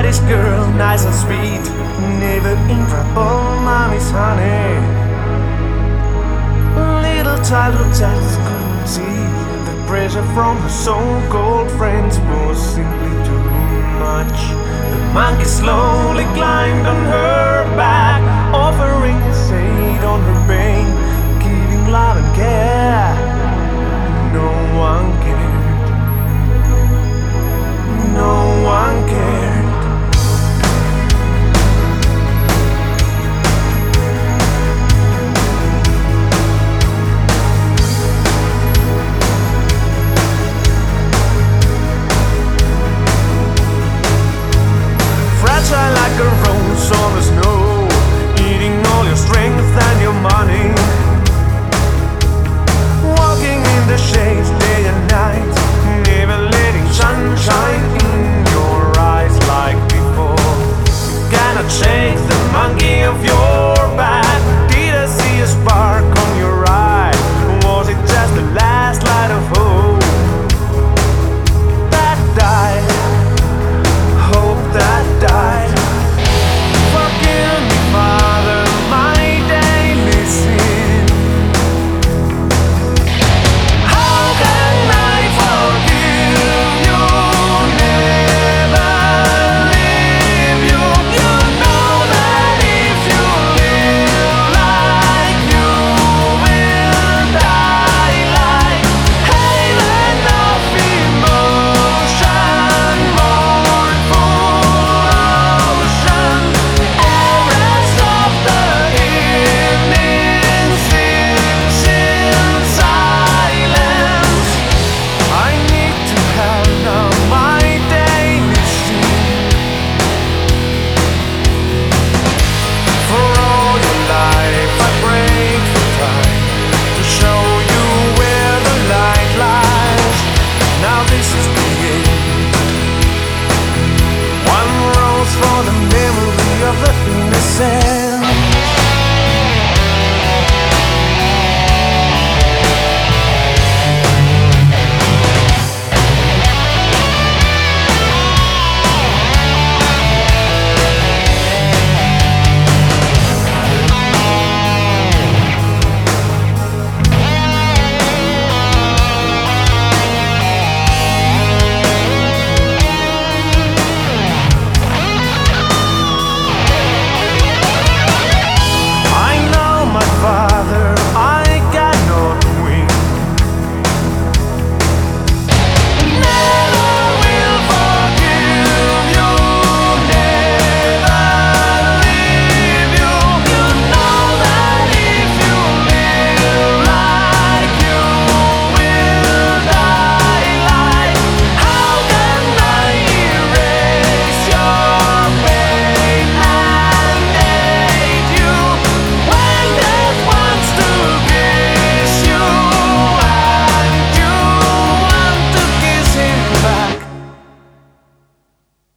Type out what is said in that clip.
daddy's girl, nice and sweet, never in trouble, mommy's honey. Little childhood just couldn't see the pressure from her so-called friends was simply too much. The monkey slowly climbed on her back, offering his aid on her pain, giving love and